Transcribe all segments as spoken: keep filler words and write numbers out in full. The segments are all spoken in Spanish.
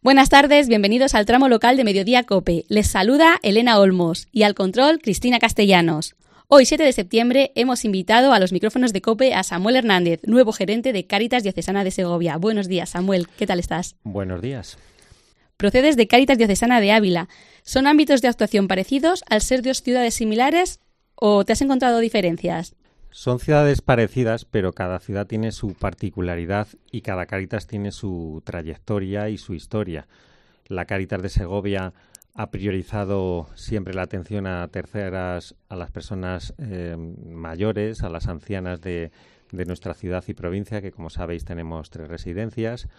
Buenas tardes, bienvenidos al tramo local de Mediodía COPE. Les saluda Elena Olmos y al control Cristina Castellanos. Hoy, siete de septiembre, hemos invitado a los micrófonos de COPE a Samuel Hernández, nuevo gerente de Cáritas Diocesana de Segovia. Buenos días, Samuel, ¿qué tal estás? Buenos días. Procedes de Cáritas Diocesana de Ávila. ¿Son ámbitos de actuación parecidos al ser dos ciudades similares o te has encontrado diferencias? Son ciudades parecidas, pero cada ciudad tiene su particularidad y cada Cáritas tiene su trayectoria y su historia. La Cáritas de Segovia ha priorizado siempre la atención a terceras, a las personas eh, mayores, a las ancianas de, de nuestra ciudad y provincia, que como sabéis tenemos tres residencias.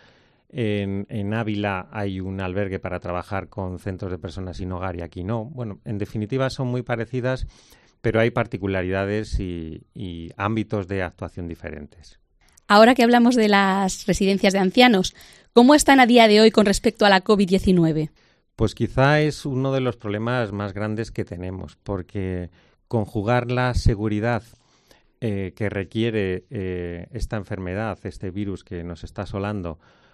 En, en Ávila hay un albergue para trabajar con centros de personas sin hogar y aquí no. Bueno, en definitiva son muy parecidas, pero hay particularidades y, y ámbitos de actuación diferentes. Ahora que hablamos de las residencias de ancianos, ¿cómo están a día de hoy con respecto a la covid diecinueve? Pues quizá es uno de los problemas más grandes que tenemos, porque conjugar la seguridad eh, que requiere eh, esta enfermedad, este virus que nos está asolando,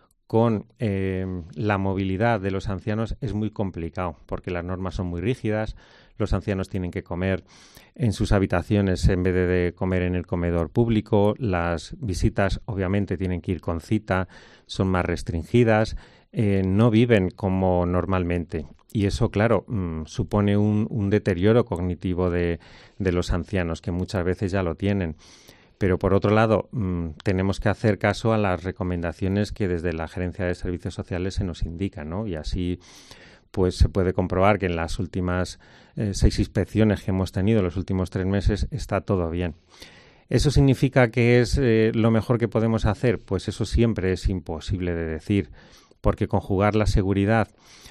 con eh, la movilidad de los ancianos es muy complicado, porque las normas son muy rígidas. Los ancianos tienen que comer en sus habitaciones en vez de, de comer en el comedor público. Las visitas obviamente tienen que ir con cita, son más restringidas, eh, no viven como normalmente. Y eso, claro, mmm, supone un, un deterioro cognitivo de, de los ancianos, que muchas veces ya lo tienen. Pero, por otro lado, mmm, tenemos que hacer caso a las recomendaciones que desde la Gerencia de Servicios Sociales se nos indican, ¿no? Y así pues se puede comprobar que en las últimas eh, seis inspecciones que hemos tenido en los últimos tres meses está todo bien. ¿Eso significa que es eh, lo mejor que podemos hacer? Pues eso siempre es imposible de decir, porque conjugar la seguridad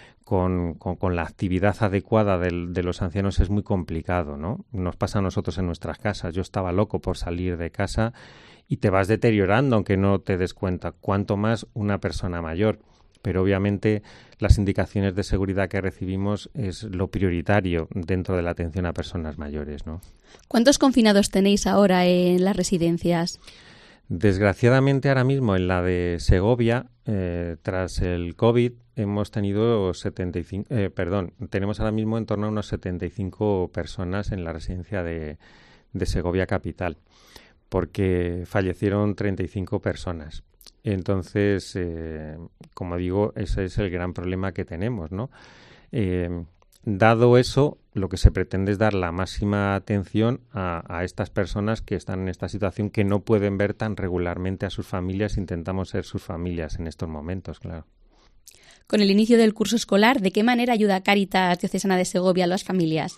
con, con, con la actividad adecuada del, de los ancianos es muy complicado, ¿no? Nos pasa a nosotros en nuestras casas. Yo estaba loco por salir de casa y te vas deteriorando aunque no te des cuenta, cuanto más una persona mayor. Pero obviamente las indicaciones de seguridad que recibimos es lo prioritario dentro de la atención a personas mayores, ¿no? ¿Cuántos confinados tenéis ahora en las residencias? Desgraciadamente ahora mismo en la de Segovia, eh, tras el COVID, hemos tenido setenta y cinco, eh, perdón, tenemos ahora mismo en torno a unos setenta y cinco personas en la residencia de, de Segovia capital, porque fallecieron treinta y cinco personas. Entonces, eh, como digo, ese es el gran problema que tenemos, ¿no? Eh, dado eso, lo que se pretende es dar la máxima atención a, a estas personas que están en esta situación, que no pueden ver tan regularmente a sus familias. Intentamos ser sus familias en estos momentos, claro. Con el inicio del curso escolar, ¿de qué manera ayuda Cáritas Diocesana de Segovia a las familias?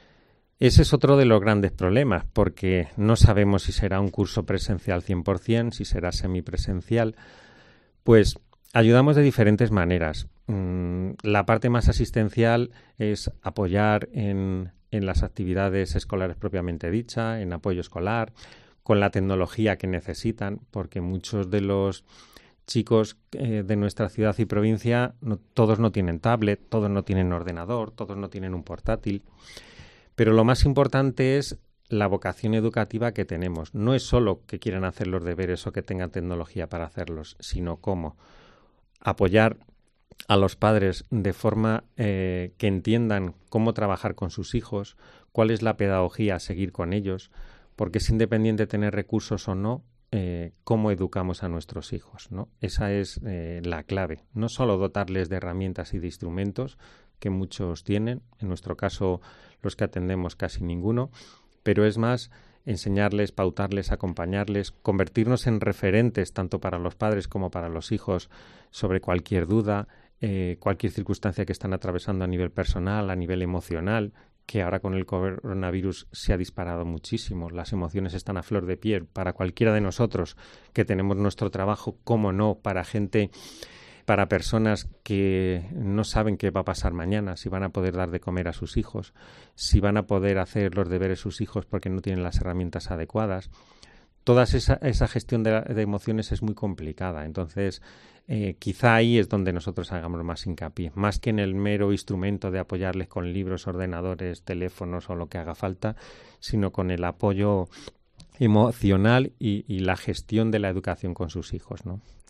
Ese es otro de los grandes problemas, porque no sabemos si será un curso presencial cien por ciento, si será semipresencial. Pues ayudamos de diferentes maneras. Mm, la parte más asistencial es apoyar en, en las actividades escolares propiamente dicha, en apoyo escolar, con la tecnología que necesitan, porque muchos de los chicos eh, de nuestra ciudad y provincia, no, todos no tienen tablet, todos no tienen ordenador, todos no tienen un portátil. Pero lo más importante es la vocación educativa que tenemos. No es solo que quieran hacer los deberes o que tengan tecnología para hacerlos, sino cómo apoyar a los padres de forma eh, que entiendan cómo trabajar con sus hijos, cuál es la pedagogía a seguir con ellos, porque es independiente de tener recursos o no, eh, cómo educamos a nuestros hijos, ¿no? Esa es eh, la clave. No solo dotarles de herramientas y de instrumentos, que muchos tienen, en nuestro caso los que atendemos casi ninguno, pero es más enseñarles, pautarles, acompañarles, convertirnos en referentes tanto para los padres como para los hijos sobre cualquier duda, eh, cualquier circunstancia que están atravesando a nivel personal, a nivel emocional, que ahora con el coronavirus se ha disparado muchísimo. Las emociones están a flor de piel para cualquiera de nosotros que tenemos nuestro trabajo, cómo no, para gente, para personas que no saben qué va a pasar mañana, si van a poder dar de comer a sus hijos, si van a poder hacer los deberes sus hijos porque no tienen las herramientas adecuadas. Toda esa, esa gestión de, de emociones es muy complicada. Entonces, eh, quizá ahí es donde nosotros hagamos más hincapié, más que en el mero instrumento de apoyarles con libros, ordenadores, teléfonos o lo que haga falta, sino con el apoyo emocional y, y la gestión de la educación con sus hijos, ¿no?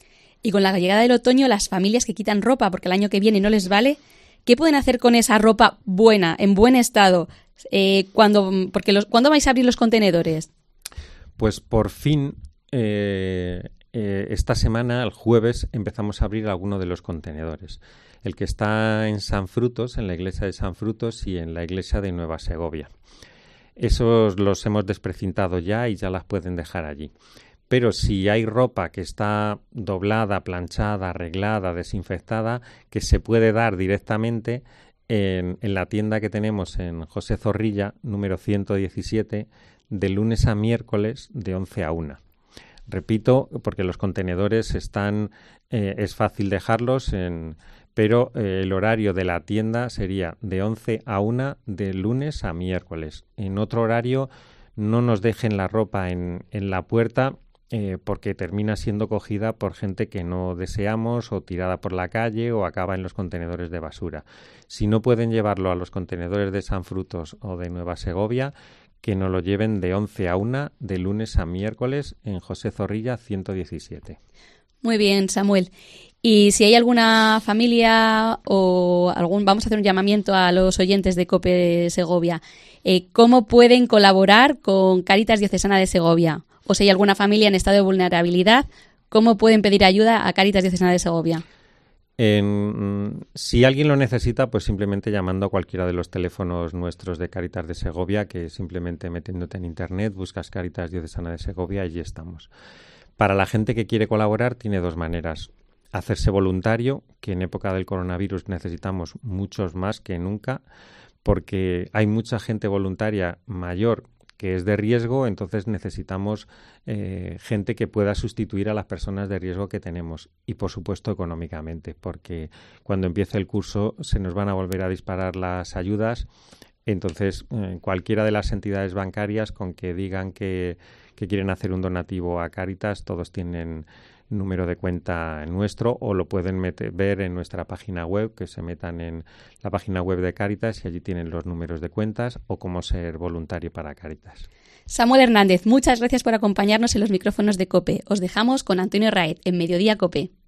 Y con la llegada del otoño, las familias que quitan ropa porque el año que viene no les vale, ¿qué pueden hacer con esa ropa buena, en buen estado? Eh, cuando, porque los, ¿Cuándo vais a abrir los contenedores? Pues por fin, eh, eh, esta semana, el jueves, empezamos a abrir alguno de los contenedores. El que está en San Frutos, en la iglesia de San Frutos y en la iglesia de Nueva Segovia. Esos los hemos desprecintado ya y ya las pueden dejar allí. Pero si hay ropa que está doblada, planchada, arreglada, desinfectada, que se puede dar directamente en, en la tienda que tenemos en José Zorrilla, número ciento diecisiete, de lunes a miércoles de once a una. Repito, porque los contenedores están, eh, es fácil dejarlos, en, pero eh, el horario de la tienda sería de once a una de lunes a miércoles. En otro horario no nos dejen la ropa en, en la puerta eh, porque termina siendo cogida por gente que no deseamos o tirada por la calle o acaba en los contenedores de basura. Si no pueden llevarlo a los contenedores de San Frutos o de Nueva Segovia, que nos lo lleven de once a una de lunes a miércoles en José Zorrilla ciento diecisiete. Muy bien, Samuel. Y si hay alguna familia o algún, vamos a hacer un llamamiento a los oyentes de COPE Segovia, eh, ¿cómo pueden colaborar con Cáritas Diocesana de Segovia? O si hay alguna familia en estado de vulnerabilidad, ¿cómo pueden pedir ayuda a Cáritas Diocesana de Segovia? En, si alguien lo necesita, pues simplemente llamando a cualquiera de los teléfonos nuestros de Cáritas de Segovia, que simplemente metiéndote en internet, buscas Cáritas Diocesana de Segovia y allí estamos. Para la gente que quiere colaborar, tiene dos maneras. Hacerse voluntario, que en época del coronavirus necesitamos muchos más que nunca, porque hay mucha gente voluntaria mayor que es de riesgo, entonces necesitamos eh, gente que pueda sustituir a las personas de riesgo que tenemos y, por supuesto, económicamente, porque cuando empiece el curso se nos van a volver a disparar las ayudas. Entonces, eh, cualquiera de las entidades bancarias con que digan que, que quieren hacer un donativo a Cáritas, todos tienen número de cuenta nuestro o lo pueden meter, ver en nuestra página web, que se metan en la página web de Cáritas y allí tienen los números de cuentas o cómo ser voluntario para Cáritas. Samuel Hernández, muchas gracias por acompañarnos en los micrófonos de COPE. Os dejamos con Antonio Raed en Mediodía COPE.